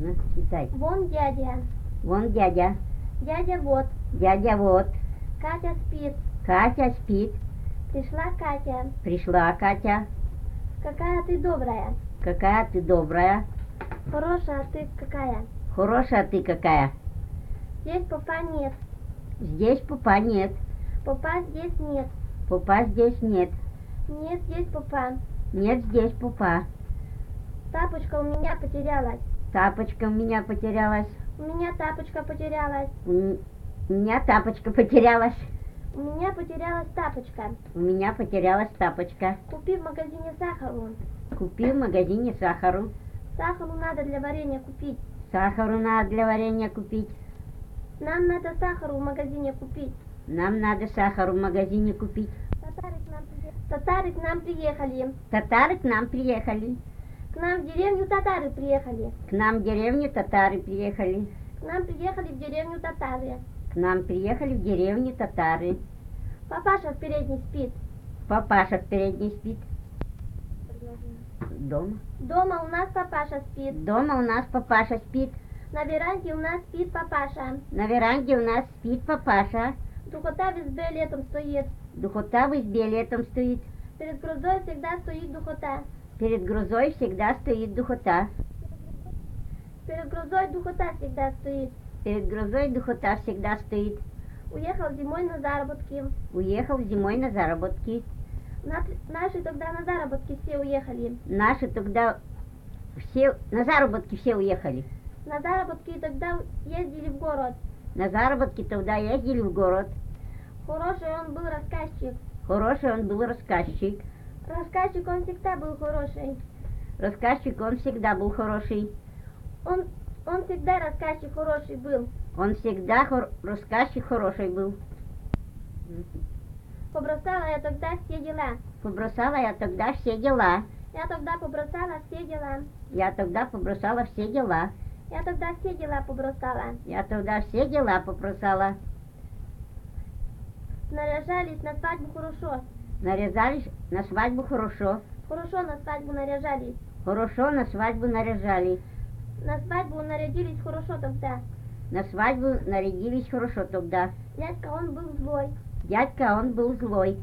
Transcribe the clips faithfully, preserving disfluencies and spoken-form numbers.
Ну, читай. Вон дядя. Вон дядя. Дядя вот. Дядя вот. Катя спит. Катя спит. Пришла Катя. Пришла Катя. Какая ты добрая. Какая ты добрая. Хорошая ты какая. Хорошая ты какая. Здесь папа нет. Здесь папа нет. Папа здесь нет. Папа здесь нет. Нет здесь папа. Нет здесь папа. Тапочка у меня потерялась. Тапочка у меня потерялась. У меня тапочка потерялась. У меня тапочка потерялась. У меня потерялась тапочка. У меня потерялась тапочка. Купи в магазине сахару. Купи в магазине сахару. Сахару надо для варенья купить. Сахару надо для варенья купить. Нам надо сахару в магазине купить. Нам надо сахару в магазине купить. Татары к нам, приехали. Татары к нам приехали. Татары к нам приехали. К нам в деревню татары приехали. К нам в деревню татары приехали. К нам приехали в деревню татары. К нам приехали в деревню татары. Папаша в передней спит. Папаша в передней спит. Дома. Дома у нас папаша спит. Дома у нас папаша спит. На веранде у нас спит папаша. На веранде у нас спит папаша. Духота в избе летом стоит. Духота в избе летом стоит. Перед грозой всегда стоит духота. Перед грозой всегда стоит духота. Перед грозой духота всегда стоит. Перед грозой духота всегда стоит. Уехал зимой на заработки. Уехал зимой на заработки. На, наши тогда на заработки все уехали. Наши тогда все на заработки все уехали. На заработки тогда ездили в город. На заработки тогда ездили в город. Хороший он был рассказчик. Хороший он был рассказчик. Рассказчик он всегда был хороший. Рассказчик он всегда был хороший. Он, он всегда рассказчик хороший был. Он всегда хор... рассказчик хороший был. Побросала я тогда все дела. Побросала я тогда все дела. Я тогда побросала все дела. Я тогда побросала все дела. Я тогда все дела побросала. Я тогда все дела побросала. Наряжались на свадьбу хорошо. Наряжались на свадьбу хорошо. Хорошо на свадьбу наряжались. Хорошо на свадьбу наряжались. На свадьбу нарядились хорошо тогда. На свадьбу нарядились хорошо тогда. Дядька он был злой. Дядька он был злой.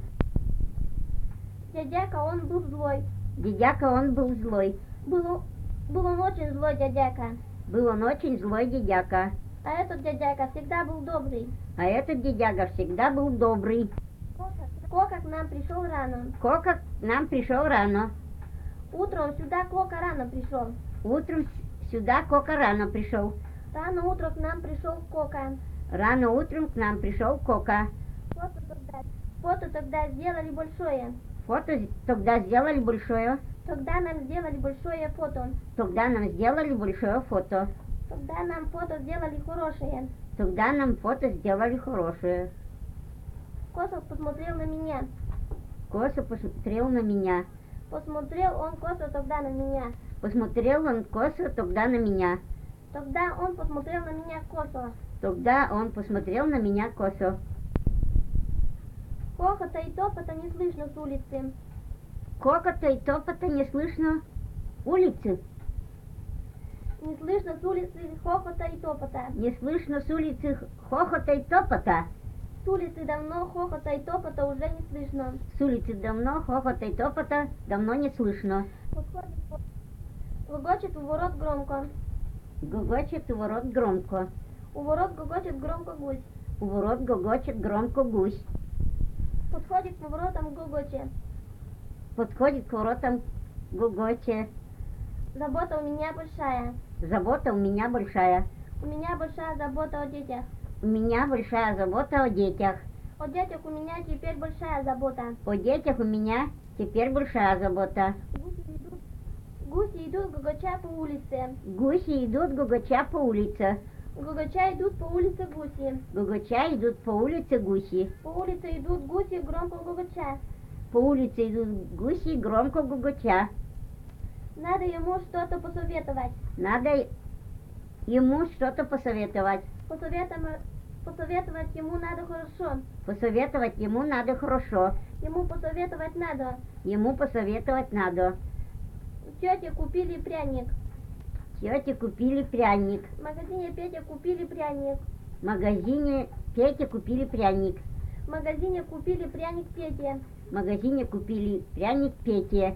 Дядяка он был злой. Дядяка он был злой. Был, был он очень злой дядяка. Был он очень злой дядяка. А этот дядяка всегда был добрый. А этот дядяка всегда был добрый. Кока к нам пришел рано. Кока к нам пришел рано. Утром сюда Кока рано пришел. Утром сюда Кока рано пришел. Рано утром к нам пришел Кока. Рано утром к нам пришел Кока. Фото тогда, фото тогда сделали большое. Фото тогда сделали большое. Тогда нам сделали большое фото. Тогда нам сделали большое фото. Тогда нам фото сделали хорошее. Тогда нам фото сделали хорошее. Косов посмотрел на меня. Косо посмотрел на меня. Посмотрел он косо тогда на меня. Посмотрел он косо тогда на меня. Тогда он посмотрел на меня косо. Тогда он посмотрел на меня косо. Хохота и топота не слышно с улицы. Кокота и топота не слышно улицы. Не слышно с улицы хохота и топота. Не слышно с улицы хохота и топота. С улицы давно хохота и топота уже не слышно. С улицы давно хохота и топота давно не слышно. Гогочет у ворот громко. Гогочет у ворот громко. У ворот гогочет громко гусь. У ворот гогочет громко гусь. Подходит к воротам гогоче. Подходит к воротам гогоче. Забота у меня большая. Забота у меня большая. У меня большая забота о детях. У меня большая забота о детях. О детях у меня теперь большая забота. О детях у меня теперь большая забота. Гуси идут, гуси идут гогоча по улице. Гуси идут гогоча по улице. Гогоча идут по улице гуси. Гогоча идут по улице гуси. По улице идут гуси громко гогоча. По улице идут гуси громко гогоча. Надо ему что-то посоветовать. Надо ему что-то посоветовать. Посоветовать, посоветовать ему надо хорошо. Посоветовать ему надо хорошо. Ему посоветовать надо. Ему посоветовать надо. Тете купили пряник. Тете купили пряник. В магазине Петя купили пряник. В магазине Пете купили пряник. В магазине купили пряник Пете. В магазине купили пряник Пете.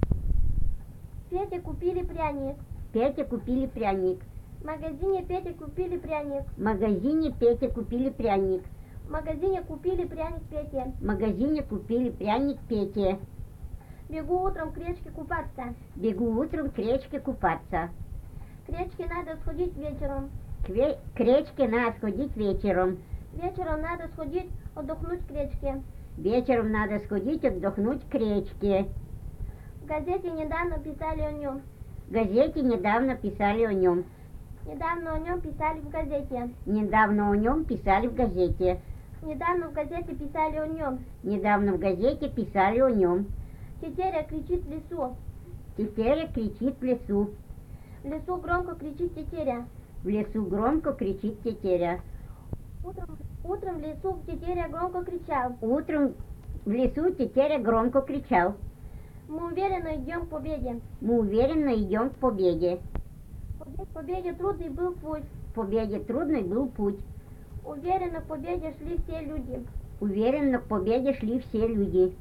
Пете купили пряник. Пете купили пряник. В магазине Пете купили пряник. В магазине Пете купили пряник. В магазине купили пряник Пете. В магазине купили пряник Пете. Бегу утром к речке купаться. Бегу утром к речке купаться. К речке надо сходить вечером. К, ве- к речке надо сходить вечером. Вечером надо сходить отдохнуть к речке. Вечером надо сходить отдохнуть к речке. В газете недавно писали о нем. В газете недавно писали о нем. Недавно о нем писали в газете. Недавно о нем писали в газете. Недавно в газете писали о нем. Недавно в газете писали о нем. Тетеря кричит в лесу. Тетеря кричит в лесу. В лесу громко кричит тетеря. В лесу громко кричит тетеря. Утром, утром в лесу тетеря громко кричал. Утром в лесу тетеря громко кричал. Мы уверенно идем к победе. Мы уверенно идем к победе. К победе трудный был путь. К победе трудный был путь. Уверенно к победе шли все люди. Уверенно к победе шли все люди.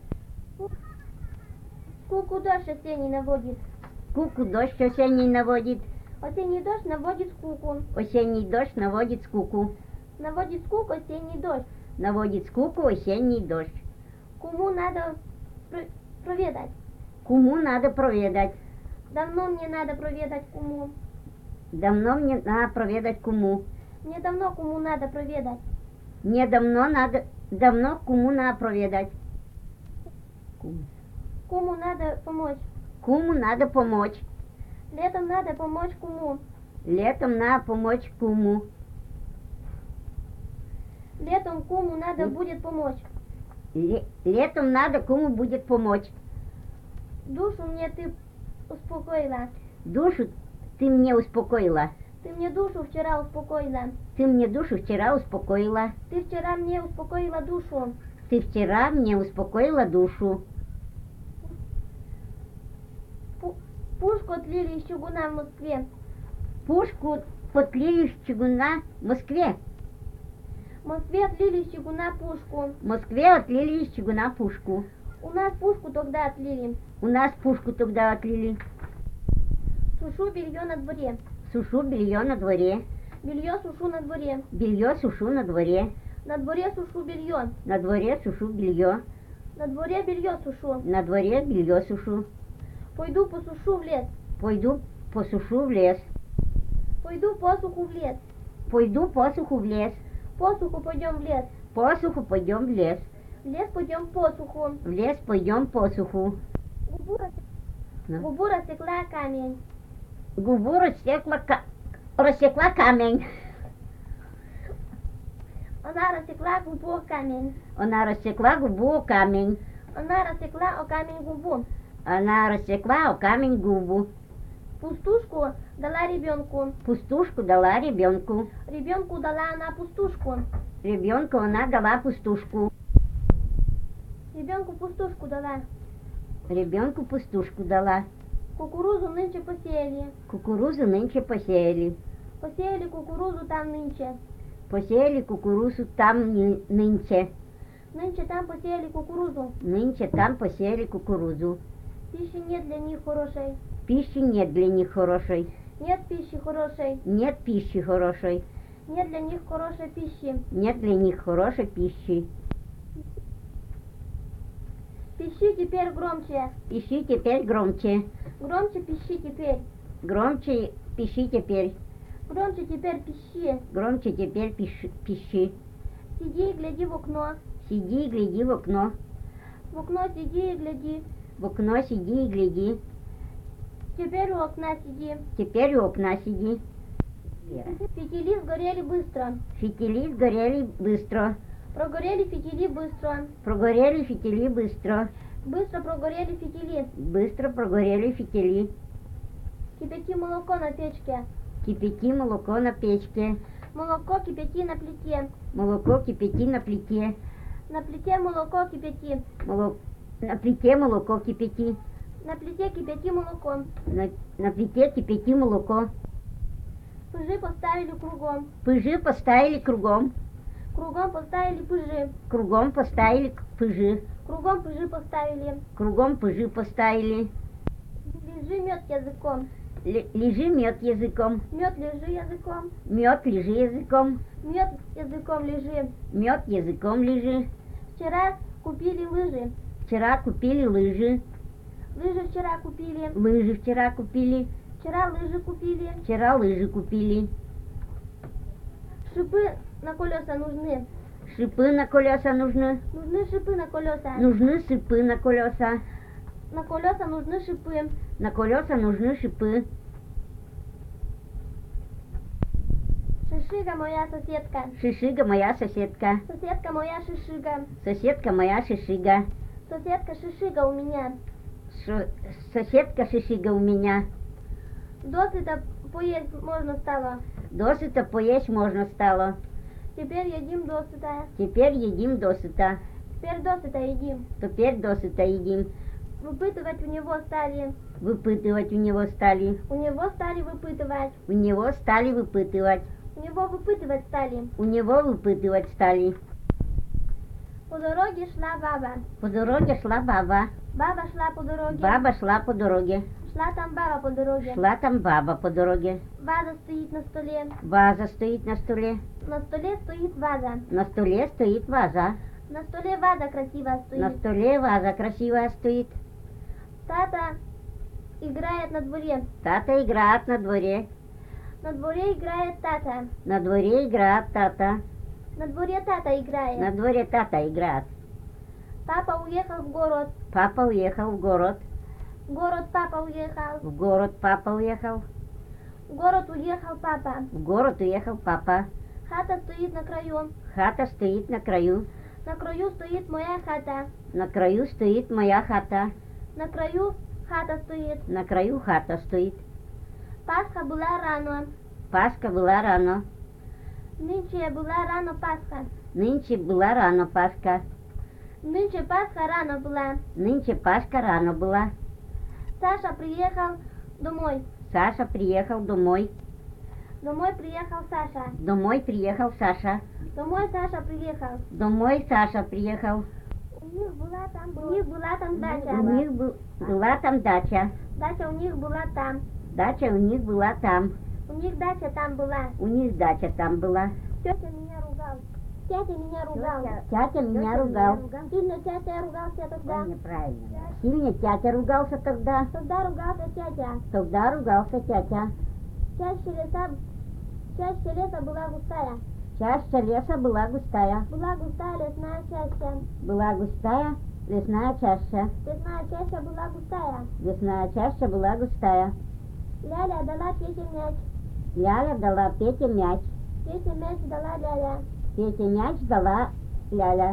Скуку дождь осенний наводит. Скуку дождь осенний наводит. Осенний дождь наводит скуку. Осенний дождь наводит скуку. Наводит скуку осенний дождь. Наводит скуку осенний дождь. Кому надо про- проведать? Кому надо проведать? Давно мне надо проведать кому. Давно мне надо проведать кому. Мне давно кому надо проведать. Мне давно надо, давно кому надо проведать. Кому? Кому надо помочь. Кому надо помочь. Летом надо помочь кому. Летом надо помочь кому. Летом кому надо будет помочь. Ле- летом надо кому будет помочь. Душу мне ты успокоила. Душу ты мне успокоила. Ты мне душу вчера успокоила. Ты мне душу вчера успокоила. Ты вчера мне успокоила душу. Ты вчера мне успокоила душу. Пу- Пушку отлили из чугуна в Москве. Пушку подлили из чугуна в Москве. В Москве отлили из чугуна пушку. В Москве отлили из чугуна пушку. У нас пушку тогда отлили. У нас пушку тогда отлили. Сушу белье на дворе. Сушу белье на дворе. Белье сушу на дворе. Белье сушу на дворе. На дворе сушу белье. На дворе сушу белье. На дворе белье сушу. На дворе белье сушу. Пойду посушу в лес. Пойду посушу в лес. Пойду посуху в лес. Пойду посуху в лес. Посуху пойдем в лес. Посуху пойдем в лес. В лес пойдем посуху. В лес пойдем посуху. Губу, рас- Да. губу рассекла камень. Губу рассекла, ка- рассекла камень. Она рассекла губу о камень. Она рассекла губу о камень. Она рассекла о камень губу. Она рассекла о камень губу. Пустушку дала ребенку. Пустушку дала ребенку. Ребенку дала она пустушку. Ребенку она дала пустушку. Ребенку пустушку дала. Ребенку пустушку дала. Кукурузу нынче посеяли. Кукурузу нынче посеяли. Посеяли кукурузу там нынче. Посеяли кукурузу там ни- нынче. Нынче там посеяли кукурузу. Нынче там посеяли кукурузу. Пищи нет для них хорошей. Пищи нет для них хорошей. Нет пищи хорошей. Нет пищи хорошей. Нет для них хорошей пищи. Нет для них хорошей пищи. Пищи теперь громче. Пищи теперь громче. Громче пищи теперь. Громче пищи теперь. Громче теперь пищи. Громче теперь пищи. пищи. Сиди и гляди в окно. Сиди и гляди в окно. В окно сиди и гляди. В окно сиди и гляди. Теперь у окна сиди. Теперь у окна сиди. Фитили сгорели быстро. Фитили сгорели быстро. Прогорели фитили быстро. Прогорели фитили быстро. Быстро прогорели фитили. Быстро прогорели фитили. Кипяти молоко на печке. Кипяти молоко на печке. Молоко кипяти на плите. Молоко кипяти на плите. На плите молоко кипяти. Моло- На плите молоко кипяти. На плите кипяти молоко. На, на плите кипяти молоко. Пыжи поставили кругом. Пыжи поставили кругом. Кругом поставили пыжи. Кругом поставили пыжи. Кругом пыжи поставили. Кругом пыжи поставили. Лежи мед языком. Л- лежи мед языком. Мед лежи языком. Мед лежи языком. Мед языком лежи. Мед языком лежи. Вчера купили лыжи. Вчера купили лыжи. Лыжи вчера купили. Лыжи вчера купили. Вчера лыжи купили. Вчера лыжи купили. Шипы на колеса нужны. Шипы на колеса нужны. Нужны шипы на колеса. Нужны шипы на колеса. На колеса нужны шипы. На колеса нужны шипы. Шишига моя соседка. Шишига моя соседка. Соседка моя шишига. Соседка моя шишига. Соседка шишига у меня. Ш- Соседка шишига у меня. Досыта поесть можно стало. Досыта поесть можно стало. Теперь едим досыта. Теперь едим досыта. Теперь досыта едим. Теперь досыта едим. Выпытывать у него стали. Выпытывать у него стали. У него стали выпытывать. У него стали выпытывать. У него выпытывать стали. У него выпытывать стали. По дороге шла баба. По дороге шла баба. Баба шла по дороге. Баба шла по дороге. Шла там баба по дороге. Шла там баба по дороге. Ваза стоит на столе. Ваза стоит на столе. На столе стоит ваза. На столе стоит ваза. На столе ваза красиво На стоит. столе ваза красивая стоит. Тата играет на дворе. Тата играет на дворе. На дворе играет тата. На дворе играет тата. На дворе тата играет. На дворе тата играет. Папа уехал в город. Папа уехал в город. В город папа уехал. В город папа уехал. В город уехал папа. В город уехал папа. Хата стоит на краю. Хата стоит на краю. На краю стоит моя хата. На краю стоит моя хата. На краю хата стоит. На краю хата стоит. Пасха была рано. Пасха была рано. Нынче была рано Пасха. Нынче была рано Пасха. Нынче Пасха рано была. Нынче Пасха рано была. Саша приехал домой. Саша приехал домой. Домой приехал Саша. Домой приехал Саша. Домой Саша приехал. Домой Саша приехал. У них была там, у них была там дача. У них был- была там дача. Дача у них была там. Дача у них была там. У них дача там была. У них дача там была. Тетя меня ругал. Тетя меня ругал. Тятя меня ругал. Сильно тетя ругался тогда. Неправильно. Сильно тятя ругался тогда. Тогда ругался тетя. Тогда ругался тятя. Чаще леса, чаще леса была густая. Чаще леса была густая. Была густая лесная чаща. Была густая лесная чаща. Лесная чаща была густая. Лесная чаща была густая. Ляля дала Пете мяч. Ляля дала Пете мяч. Пете мяч дала Ляля. Пете мяч дала Ляля.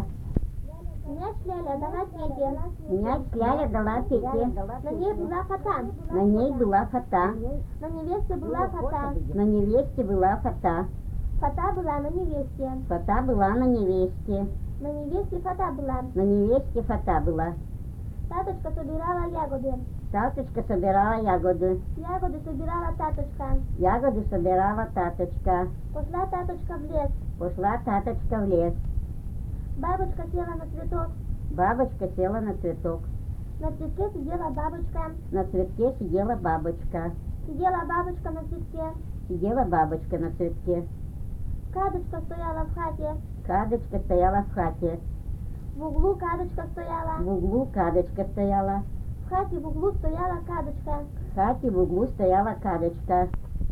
Мяч Ляля дала Пете. Мяч Ляля дала Пете. На ней была фата. На ней была фата. На невесте была фата. На невесте была фата. Фата была на невесте. Фата была на невесте. На невесте фата была. На невесте фата была. Таточка собирала ягоды. Таточка собирала ягоды. Ягоды собирала таточка. Ягоды собирала таточка. Пошла таточка в лес. Пошла таточка в лес. Бабочка села на цветок. Бабочка села на цветок. На цветке сидела бабочка. На цветке сидела бабочка. Сидела бабочка на цветке. Сидела бабочка на цветке. Кадочка стояла в хате. Кадочка стояла в хате. В углу кадочка стояла. В углу кадочка стояла. В хате в углу стояла кадочка. В хате в углу стояла кадочка.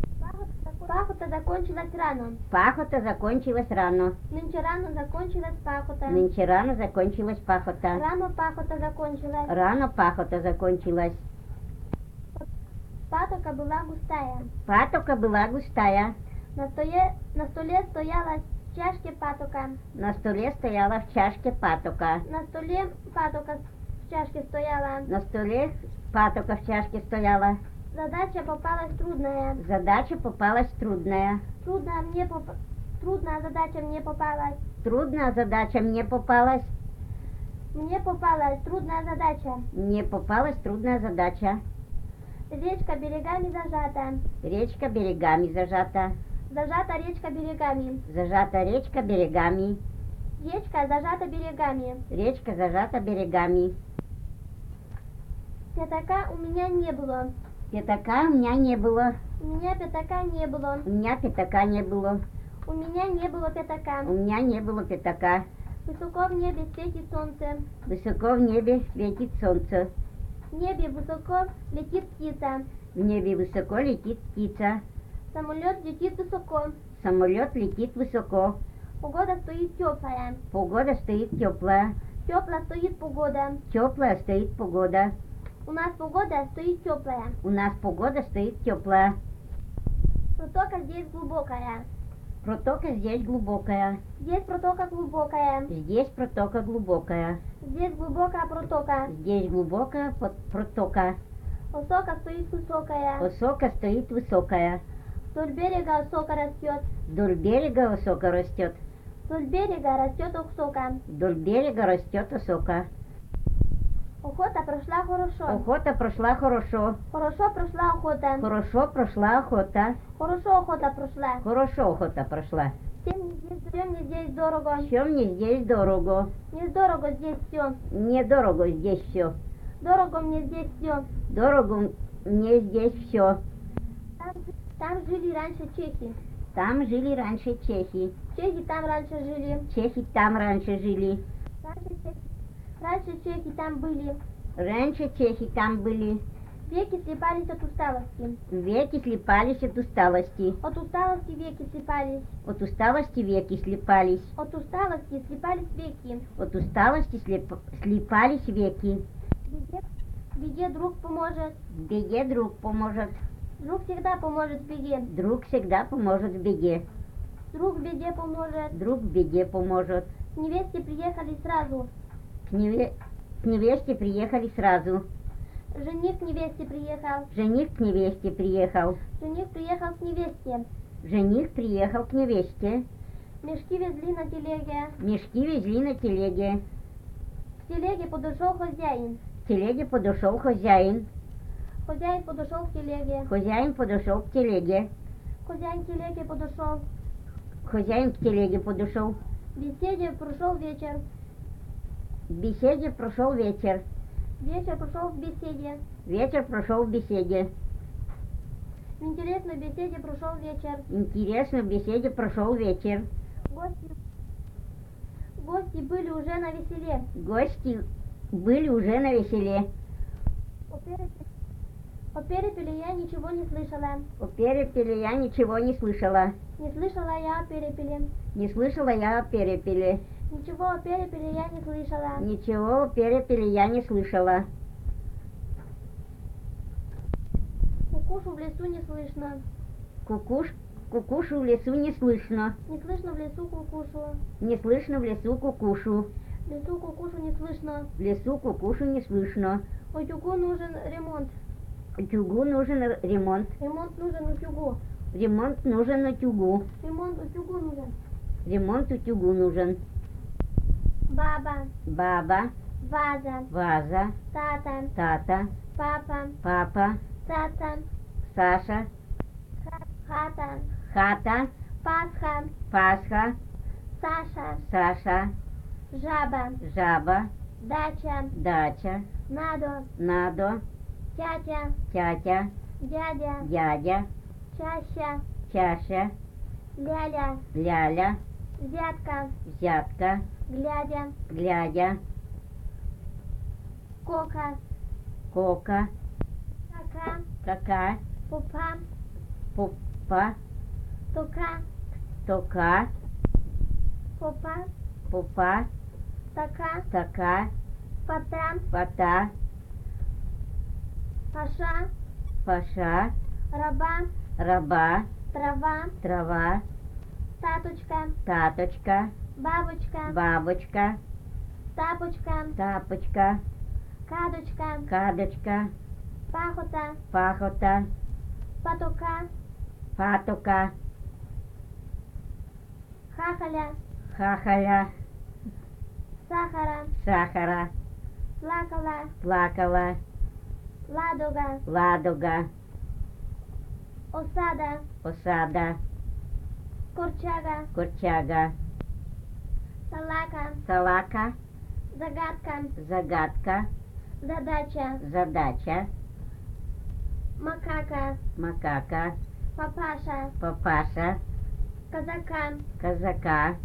Пахота закончилась рано. Пахота закончилась рано. Нынче рано закончилась пахота. Нынче рано закончилась пахота. Рано пахота закончилась. Рано пахота закончилась. Патока была густая. Патока была густая. На столе, на столе стояла в чашке патока. На столе стояла в чашке патока. На столе патока в чашке стояла. На столе патока в чашке стояла. Задача попалась трудная. Задача попалась трудная. Трудная мне поп... Трудная задача мне попалась. Трудная задача мне попалась. Мне попалась трудная задача. Мне попалась трудная задача. Речка берегами зажата. Речка берегами зажата. Зажата речка берегами. Зажата речка берегами. Речка зажата берегами. Речка зажата берегами. Пятака у меня не было. Пятака у меня не было. У меня пятака не было. У меня пятака не было. У меня не было пятака. У меня не было пятака. Высоко в небе светит солнце. Высоко в небе светит солнце. В небе высоко летит птица. В небе высоко летит птица. Самолет летит высоко. Самолет летит высоко. Погода стоит теплая. Погода стоит теплая. Теплая стоит погода. Теплая стоит погода. У нас погода стоит теплая. У нас погода стоит теплая. Протока здесь глубокая. Протока здесь глубокая. Здесь протока глубокая. Здесь протока глубокая. Здесь глубокая протока. Здесь глубокая под- протока. Осока стоит высокая. Осока стоит высокая. Вдоль берега осока растет. Вдоль берега осока растет. Вдоль берега растет осока. Вдоль берега растет осока. Охота прошла хорошо. Охота прошла хорошо. Хорошо прошла охота. Хорошо прошла охота. Хорошо охота прошла. Хорошо охота прошла. Всем мне здесь, всем мне здесь дорого. Все мне здесь дорого. Мне дорого здесь все. Мне дорого здесь все. Дорого мне здесь все. Дорого мне здесь все. Там, там жили раньше чехи. Там жили раньше чехи. Чехи там раньше жили. Чехи там раньше жили. Раньше чехи, раньше чехи там были. Раньше чехи там были. Веки слепались от усталости. Веки слепались от усталости. От усталости веки слепались. От усталости веки слепались. От усталости слепались веки. От усталости слеп- слепались веки. В беде, в беде друг поможет. В беде друг поможет. Друг всегда поможет в беде. Друг всегда поможет в беде. Друг в беде поможет. Друг в беде поможет. К невесте приехали сразу. К, неве- к невесте приехали сразу. Жених к невесте приехал. Жених к невесте приехал. Жених приехал к невесте. Жених приехал к невесте. Мешки везли на телеге. Мешки везли на телеге. К телеге подошел хозяин. К телеге подошел хозяин. Хозяин подошел к телеге. Хозяин подошел к телеге. Хозяин к телеге подошел. Хозяин к телеге подошел. В беседе прошел вечер. В беседе прошел вечер. Вечер прошел в беседе. Вечер прошел в беседе. В интересной беседе прошел вечер. Интересно, в беседе прошел вечер. Гости, гости были уже на веселе. Гости были уже на веселе. О перепеле, о перепеле я ничего не слышала. О перепеле я ничего не слышала. Не слышала я о перепеле. Не слышала я о перепеле. Ничего о перепеле я не слышала. Ничего о перепеле я не слышала. Кукушу в лесу не слышно. Кукуш, кукушу в лесу не слышно. Не слышно в лесу кукушу. Не слышно в лесу кукушу. В лесу кукушу не слышно. В лесу кукушу не слышно. Утюгу нужен ремонт. Утюгу нужен р- ремонт. Ремонт нужен утюгу. Ремонт нужен утюгу. Ремонт утюгу нужен. Ремонт утюгу нужен. Баба, Баба, ваза, ваза, тата, тата, папа, папа, тата, Саша, ха- хата, хата, Пасха, Пасха, Саша, Саша, жаба, жаба, дача, дача, надо, надо, тятя, тятя, дядя, дядя, чаща, чаша, ляля, ляля, взятка, взятка, глядя, глядя, кока, кока, кака, кака, пупа, пупа, тука, тока, попа, пупа, така, така, пота, пота, паша, паша, раба, раба, трава, трава, таточка, таточка, бабочка, бабочка, тапочка, тапочка, кадочка, кадочка, пахота, пахота, патока, патока, хахаля, хахаля, сахара, сахара, плакала, плакала, ладога, ладога, осада, осада, корчага, корчага, салака, салака, загадка, загадка, задача, задача, макака, макака, папаша, папаша, казака, казака,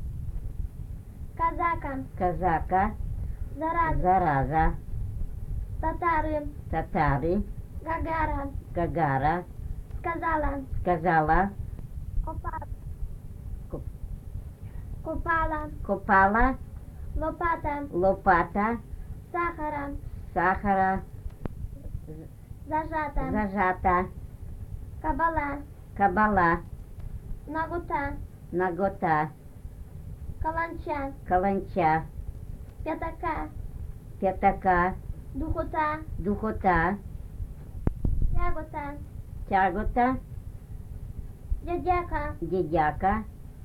казака, казака, зараза, зараза, татары, татары, гагара, гагара, сказала, сказала, копала, Коп- копала, копала, лопата, лопата, сахара, сахара, зажата, зажата, кабала, кабала, нагота, нагота, каланча, каланча, пятака, пятака, духота, духота, тягота, тягота, дядяка, дедяка,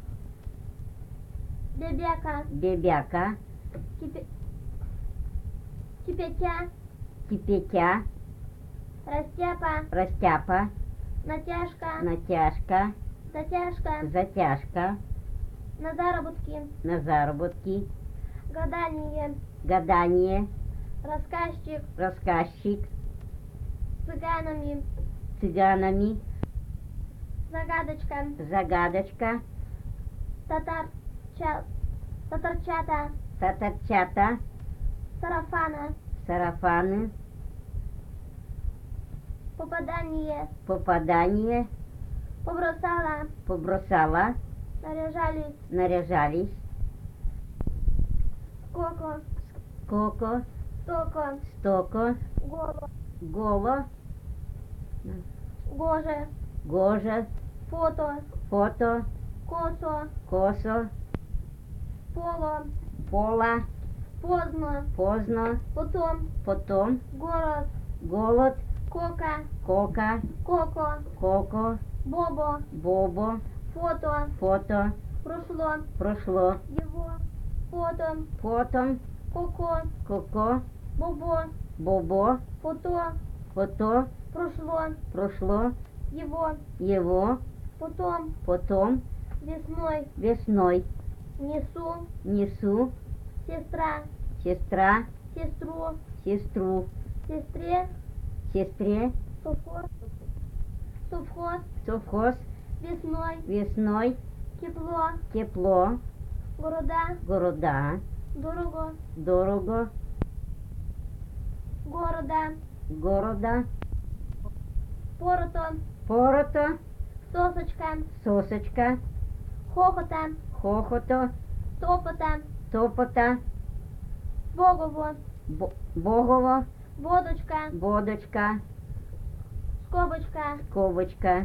бебяка, бебяка, кипи... кипятя, кипятя, растяпа, растяпа, натяжка, натяжка, затяжка, затяжка, на заработки, на заработки, гадание, гадание, рассказчик, рассказчик, цыганами, цыганами, загадочка, загадочка, татар, ча... татарчата, татарчата, сарафана, сарафаны, попадание, попадание, побросала, побросала, наряжались, наряжались, скоко, коко, стоко, стоко, голо, голо, гоже, гожа, фото, фото, косо, косо, поло, пола, поздно, поздно, потом, потом, город, голод, кока, кока, коко, коко, бобо, бобо, фото, фото, прошло, прошло, его, фото, потом, коко, коко, бобо, бобо, фото, фото, прошло, прошло, его, его, потом, потом, весной, весной, несу, несу, сестра, сестра, сестру, сестру, сестре, сестре, совхоз, совхоз, совхоз, весной, весной, тепло, тепло, города, города, дорого, дорого, города, города, порото, порото, сосочка, сосочка, хохота, хохото, топота, топота, богово, бо- богово, водочка, водочка, скобочка, ковочка,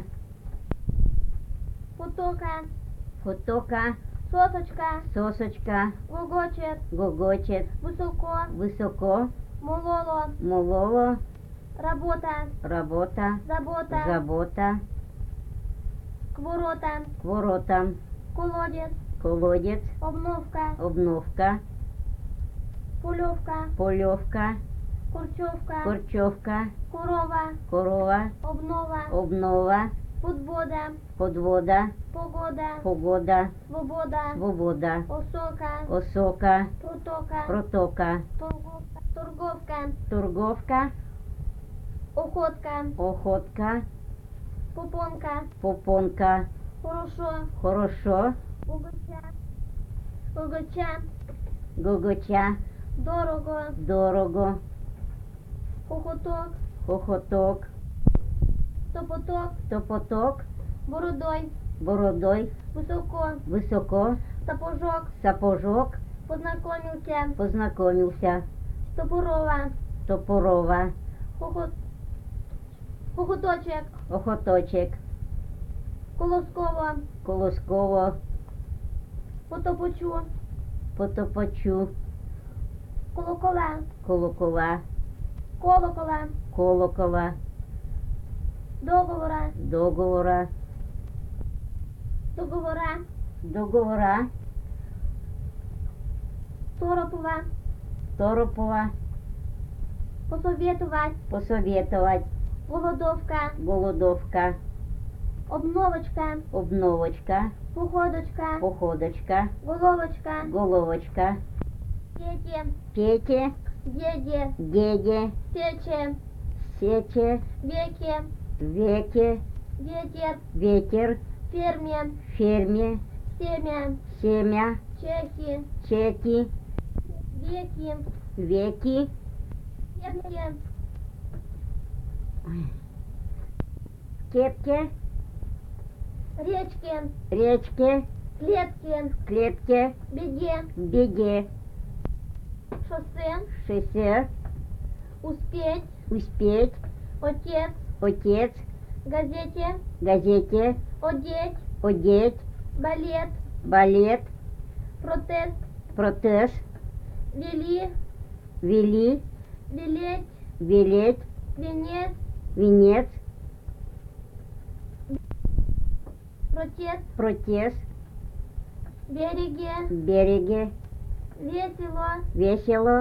потока, фотока, сосочка, сосочка, гогочет, гогочет, высоко, высоко, мололо, мололо, работа, работа, забота, забота, к воротам, к воротам, колодец, колодец, обновка, обновка, полевка, полевка, корчевка, корчевка, корова, корова, обнова, обнова, подвода, подвода, погода, погода, свобода, свобода, осока, осока, протока, протока, торговка, торговка, торговка, охотка, охотка, попонка, попонка, хорошо, хорошо, угоча, угоча, гогоча, дорого, дорого, хохоток, хохоток, топоток, топоток, бородой, бородой, высоко, высоко, сапожок, сапожок, познакомился, познакомился, топорова, топорова, хохот, хохоточек, охоточек, колосково, колосково, потопочу, потопочу, колокола, колокола, колокола, колокола, договора, договора, договора, договора, торопова, торопова, посоветовать, посоветовать, голодовка, голодовка, обновочка, обновочка, походочка, походочка, головочка, головочка, Пете, Пете, деде, деде, сече, сече, веке, веке, ветер, ветер, ферме, ферме, семя, семя, чехи, чеки, веки, веки, кепки, кепке, речки, речке, клетки, клетке, беге, беге, шоссе, шоссе, успеть, успеть, отец, отец, газете, газете, одеть, одеть, балет, балет, протест, протез, вели, вели, велеть, велеть, венец, венец, протест, протез, береге, береге, весело, весело,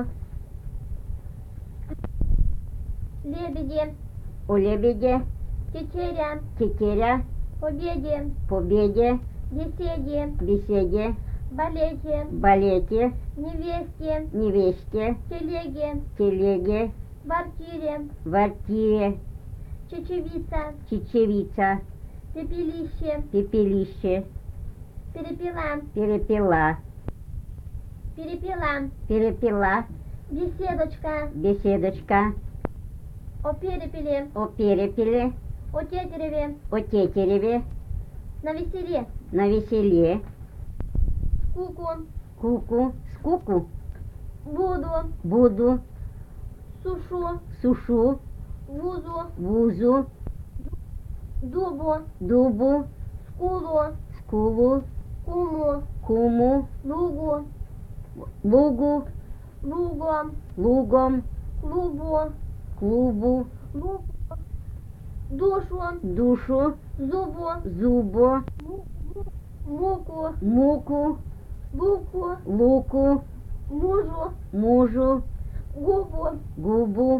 лебеди, у лебедя, тетеря, тетеря, победе, победе, беседе, беседе, балете, балете, невесте, невесте, телеге, телеге, квартире, квартире, чечевица, чечевица, пепелище, пепелище, перепела, перепела, перепела, перепела, беседочка, беседочка, о перепеле, о перепеле, о тетереве, о тетереве, на веселе, на веселе, скуку, куку, скуку, буду, буду, сушу, сушу, вузу, вузу, дубу, дубу, скулу, скулу, куму, куму, лугу, лугу, лугом, лугом, клубу, клубу, лугу, душу, душу, зубу, зубу, муку, муку, луку, луку, мужу, мужу, губу, губу,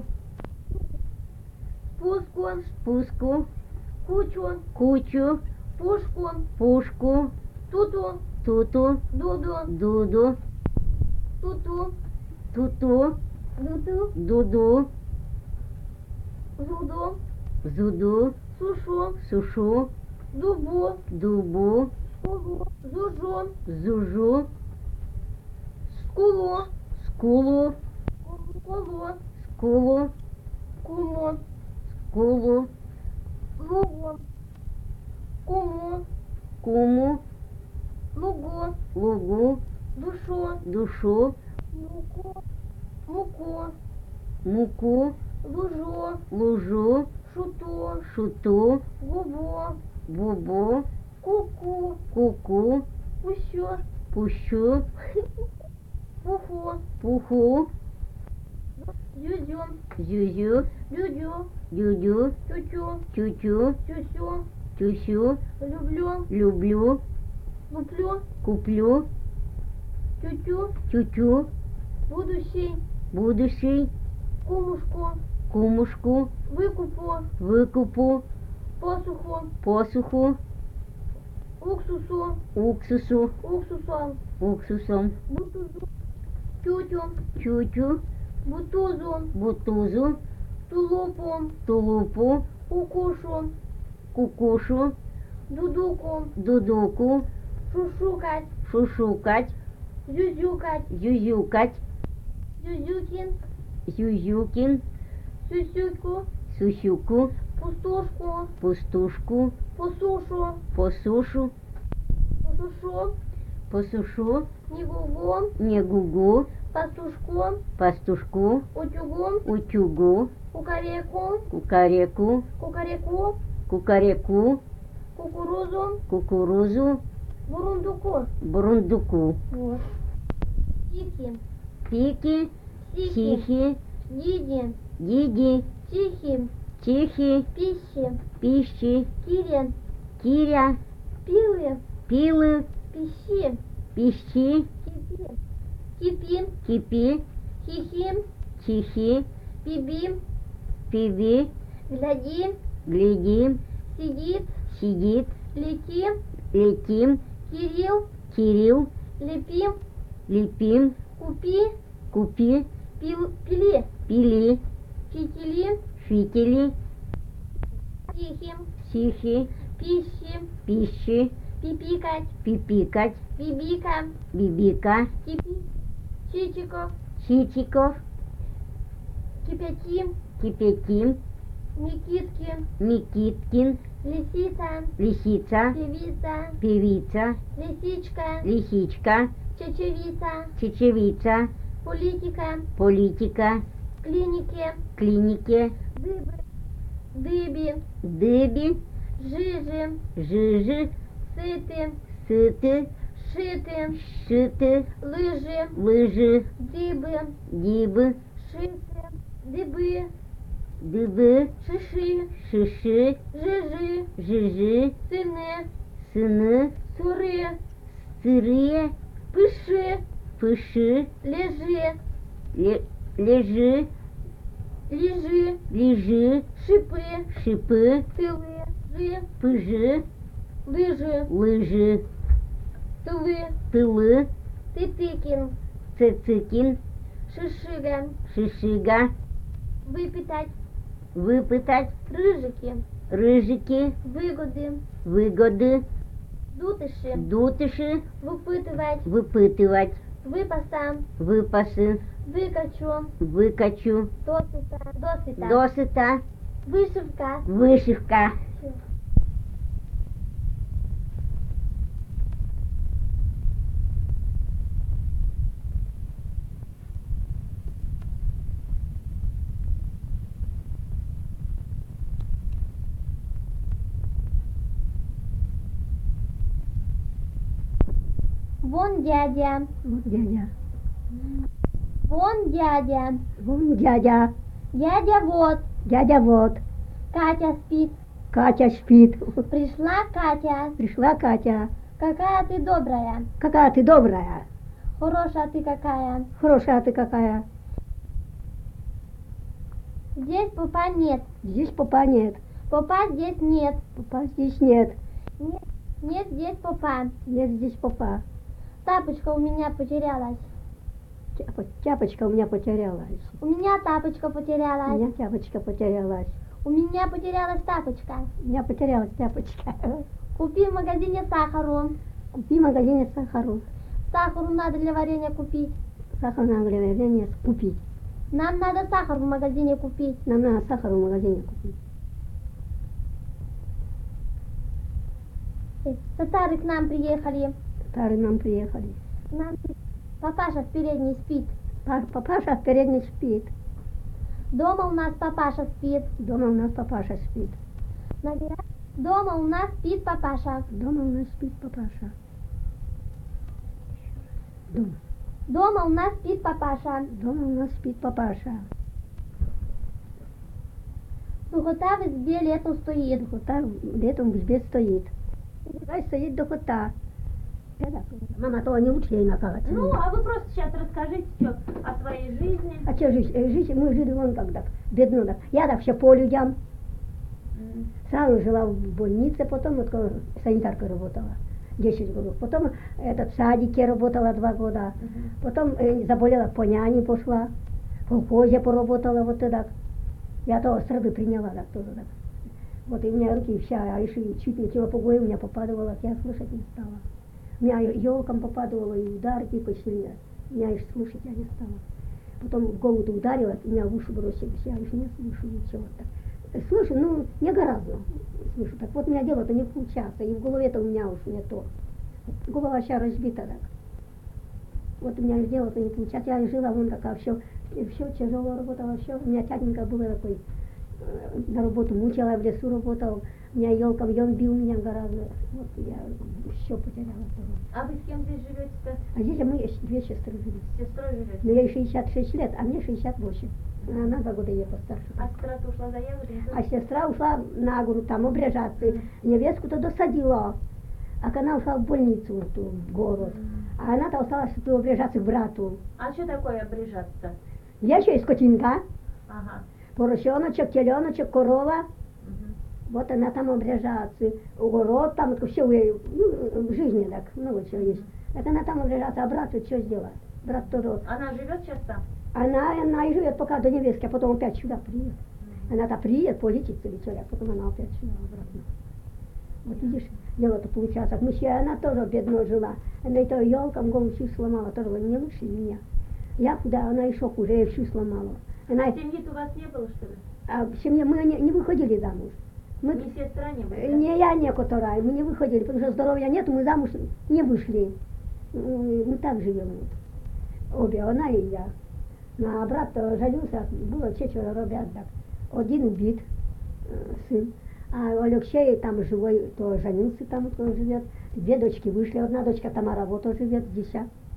пуску, пуску, кучу, кучу, пушку, пушку, туту, туту, дуду, дуду, туту, туту, дуду, дуду, зуду, зуду, сушу, сушу, дубу, дубу, скулу, зужу, зужу, скулу, скулу, колу, скулу, куму, скулу, лугу, куму, куму, лугу, лугу, душу, душу, муку, муку, муку, лужу, лужу, шуту, шуту, губу, бубу, куку, куку, пущу, пущу, пуху, пуху, зюзю, зюзю, дюдю, дюдю, тютю, тютю, тюсю, тюсю, люблю, люблю, куплю, куплю, тютю, тютю, будущий, будущий, кумушку, кумушку, выкупу, викупу, посуху, посуху, уксусу, уксусу, уксусом, уксусом, бутузу, тютю, тютю, бутузу, бутузу, тулупу, тулупу, кукушу, кукушу, дудуку, дудуку, шушукать, шушукать, зюзюкать, зюзюкать, зюзюкин, зюзюкин, сюсюку, сусюку, пустушку, пустушку, посушу, посушу, посушу, посушу, негугу, негугу, пастушку, пастушку, утюгу, утюгу, кукареку, кукареку, кукареку, кукареку, кукурузу, кукурузу, бурундуку. бурундуку, Вот. Тихи, пики, сихи, сихи, диди, диди, тихи, тихи, пищи, пищи, кире, киря, пилы, пилы, пищи, пищи, кипи, кипи, кипи, хихи, тихи, Пиби, Пиби, гляди, глядим, сидит, сидит, лети, летим, Кирилл, Кирилл, лепим, лепим, купи, купи, пил, пили, пили, фитили, фитили, тихим, сихи, пищи, пищи, пипикать, пипикать, бибика, бибика, кипи, чичиков, чичиков, кипятим, кипятим, Никиткин, Никиткин, лисица, лисица, певица, певица, лисичка, лисичка, чечевица, чечевица, политика, политика, клиники, клиники, дыбы, дыби, дыби, жижи, жижи, сыты, сыты, шиты, шиты, лыжи, лыжи, дыбы, дибы, шиты, дыбы, дыбы, шиши, шиши, жижи, жижи, сыны, сыны, суры, сырые, пыши, пыши, лежи, ле- лежи, лежи, лежи, шипы, шипы, тылы, жи, пыжи, лыжи, лыжи, тылы, тылы, тытыкин, цицикин, шишига, шишига, выпитать, выпытать, рыжики, рыжики, выгоды, выгоды, дутыши, дутыши, выпытывать, выпытывать, выпаса, выпасы, выкачу, выкачу, досыта, досыта, досыта, вышивка, вышивка. вон дядя, Вот дядя, вон дядя, вон дядя, дядя вот, дядя вот, Катя спит, Катя спит. пришла Катя, Пришла Катя. какая ты добрая, Какая ты добрая, хорошая ты какая, хорошая ты какая. здесь папа нет, Здесь папа нет, папа здесь нет, папа здесь нет, нет, нет здесь папа, нет здесь папа. тапочка у меня потерялась, Тяпо- Тяпочка у меня потерялась. у меня тапочка У потерялась, меня тяпочка потерялась. у меня потерялась тапочка, У меня потерялась тяпочка. купи в магазине сахару, Купи в магазине сахару. сахару надо для варенья купить, Сахар надо для варенья купить. нам надо сахар в магазине купить, Нам надо сахар в магазине купить. Э, татары к нам приехали, Татары нам приехали. к нам папаша в передней спит, Па- Папаша в передней спит. дома у нас папаша спит, Дома у нас папаша спит. на веранде дома у нас спит папаша, Дома у нас спит папаша. Дома. дома у нас спит папаша, Дома у нас спит папаша. духота в избе летом стоит, Духота летом в избе стоит. Давай стоит духота. Это, Мама, то не учи ей накалать. Ну, а вы просто сейчас расскажите что о своей жизни. А что жить? Э, жить? Мы жили вон как так, бедно так. Я так все по людям. Сразу жила в больнице, потом вот как санитаркой работала десять годов. Потом этот, в садике работала два года. Потом э, заболела, по няне пошла. В колхозе поработала вот и так. Я то сразу приняла так тоже так. Вот и у меня руки вся, а еще чуть не килопогой у меня попадывала, я слушать не стала. У меня елком попадывало и ударки посильнее. Я их слушать я не стала. Потом в голову ударилась, у меня в уши бросились, я их не слышу ничего так. Слышу, ну, не гораздо слышу так. Вот у меня дело-то не получается, и в голове-то у меня уж не то. Голова вся разбита так. Вот у меня дело-то не получается. Я жила вон такая, все, все тяжело работала, все. У меня тятенька была такой, э, на работу мучила, я в лесу работал. У меня елком, и он бил меня гораздо. Вот я все потеряла. А вы с кем здесь живете-то? А здесь мы две сестры жили. С сестрой живете? Но ей шестьдесят шесть лет, а мне шестьдесят восемь. А она два года ее постарше. А сестра-то ушла за ягодами? А сестра ушла на гору там обрежаться. Невестку-то досадила. А она ушла в больницу, в ту, в город. А она-то осталась тут обрежаться к брату. А что такое обрежаться-то? Я еще и скотинка. Ага. Поросеночек, теленочек, корова. Мгм. Вот она там обрежается. Огород там, это все ну, в жизни так, много чего есть. Так она там обрежается, а брат что сделать? Брат тоже. Она живет сейчас там? Она, она и живет пока до невестки, а потом опять сюда приедет. Она-то приедет, полечится вечеря, а потом она опять сюда обратно. Вот видишь, дело-то получается. Мы все, она тоже бедно жила. Она это елком голову всю сломала, тоже не лучше меня. Я куда, она еще хуже, я всю сломала. Она, А семьи-то у вас не было, что ли? а в семье мы не, не выходили замуж. Мы, Ни сестра не была? не я, не которая, мы не выходили, потому что здоровья нет, мы замуж не вышли. Мы, мы так живем. Обе, она и я. Ну, а брат женился, было четверо ребят, так. Один убит, сын. А Алексей там живой, то женился там, кто живет. Две дочки вышли, одна дочка Тамара, вот тоже живет здесь.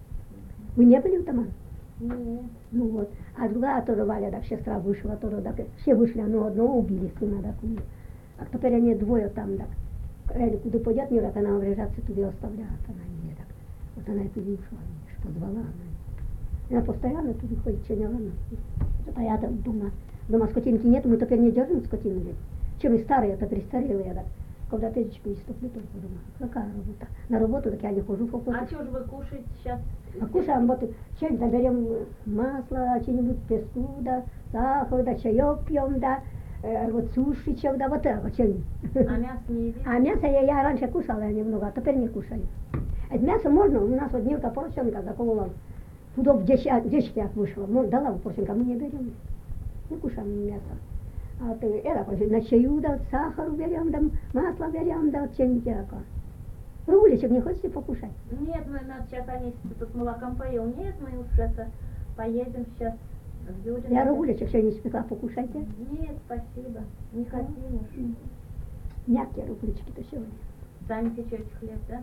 Вы не были у Тамары? Нет. Ну вот. А другая тоже Валя, так, сестра вышла, тоже, так, все вышли, но одного убили, сына, так, убили. А теперь они двое там, так. Или куда пойдет, не так, она обрежаться туда оставляет, она не так. Вот она и туда ушла, видишь, позвала она. Она постоянно туда ходит, что не ладно. А я там дома, дома скотинки нет, мы теперь не держим скотину. Чем и старые, это перестарелые, так. Когда печечку истоплю, только дома. Какая работа? На работу так я не хожу. А что же вы кушаете сейчас? А кушаем, вот что-нибудь берем масло, что-нибудь песку, да, сахар, да, чаек пьем, да, э, вот сушичек, да, вот это, что-нибудь. А мясо не едите? А мясо я, я раньше кушала немного, а теперь не кушаю. Это мясо можно, у нас вот Нилка поросенка заколола, туда в десять вышло, дала поросенка, мы не берем, не кушаем мясо. А вот это, на чаю, да, сахар берем, да, масло берем, да, вот что-нибудь такое. Рулечек не хотите покушать? Нет, мы нас сейчас они тут молоком поел. Нет, мы уж это поедем сейчас в Юрина. Я рулечек сегодня испекла, покушайте. Нет, спасибо. Не хотим уж. Мягкие рублички-то сегодня. Сами печете хлеб, да?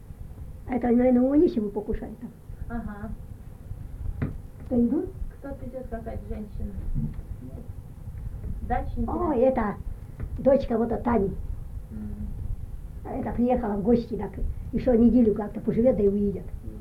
А это, наверное, у Аниси вы покушаете. Ага. Кто идут? Кто-то идет, какая-то женщина. Нет. Дачники. О, да? это дочка вот Тани. М. Это приехала в гости, так еще неделю как-то поживет, да и уедет.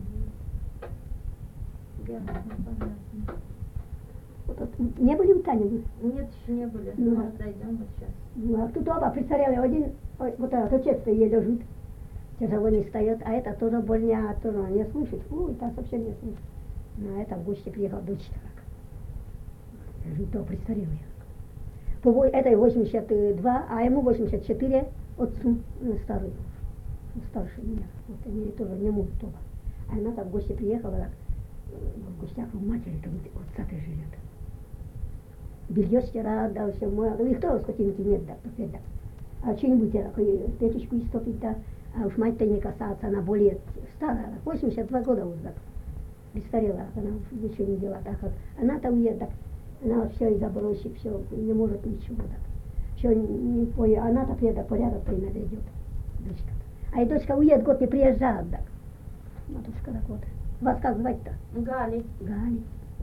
Мгм. Ясно, понятно. Вот, вот, не были у Тани вы? Нет, еще не были. Ну, Может, зайдем вот сейчас. Ну, а тут оба престарелые, один, ой, вот этот отец-то ей лежит, тяжело не встает, а это тоже больня, тоже не слышит, ой, там совсем не слышит. Ну, а это в гости приехала дочь так, лежит, то престарелый. По во- этой восемьдесят два, а ему восемьдесят четыре, отцу, ну, старый, ну, старше меня, вот они тоже не могут тоже. А она там в гости приехала, так, э, в гостях у матери, там отца-то живет. Белье стирает, да, все моет, ну, их тоже скотинки нет, да, теперь, да. А что-нибудь, такую печечку истопить, да, а уж мать-то не касается, она более старая, восемьдесят два года уже, так, престарела, она уж ничего не делает, так, вот, она-то уедет, так, она все забросит, все, не может ничего, так. Все, не пой, она-то приедет, порядок время дойдет, дочка. А и дочка уедет, год не приезжает, так. Матушка, так вот. Вас как звать-то? Гали. Галя.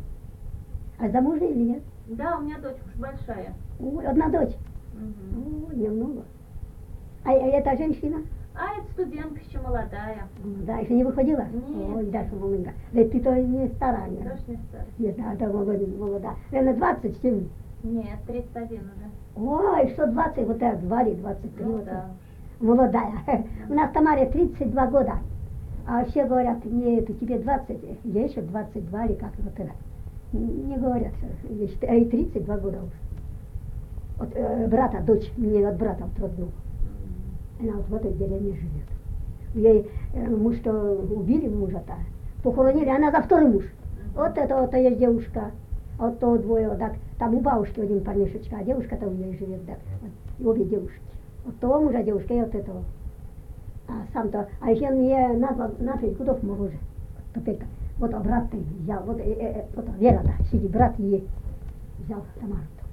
А замужняя или нет? Да, у меня дочь уж большая. Ой, одна дочь? Мгм. Ой, немного. А, а эта женщина? А это студентка еще молодая. Да, еще не выходила? Нет. Ой, Даша маленькая. Да ты то не старая, нет? Тоже не старая. Нет, да, да, молодая, молодая. Наверное, двадцать семь. Нет, тридцать один уже. Ой, что двадцать, вот так звали, двадцать три. Ну вот да. так. Молодая. У нас Тамаре тридцать два года. А все говорят, нет, у тебе двадцать, я еще двадцать два или как вот это. Не говорят, есть, а и тридцать два года уже. Вот э, брата, дочь, мне от брата вот родного. Она вот в этой деревне живет. Ей э, муж-то убили мужа-то, похоронили, она за второй муж. Вот это вот есть девушка, а вот то двое, вот так, там у бабушки один парнишечка, а девушка-то у нее живет, так, вот, и обе девушки. Вот того мужа девушка и вот этого. А сам-то, а еще мне назвал на шесть годов моложе. Теперь-то, вот брат-то взял, вот, э, э, вот Вера-то, сидит, брат ей взял Тамару-то.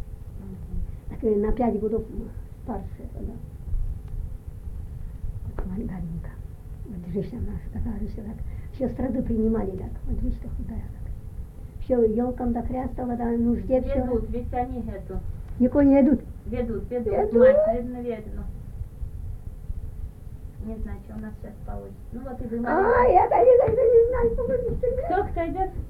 Так и на пять годов старше, да. Вот Маргаринка, вот женщина наша такая, все так, все страды принимали, так, вот видишь, худая, так. Все елкам до хрястала, да, нужде все. Ведут, ведь они эту. Никого не идут. Ведут, ведут. Ведут? Мать, видно, ведно. Не знаю, что у нас сейчас получится. Ну вот и вы, А, Мария. я это не, это не знаю, помогите мне. Кто, кто идет?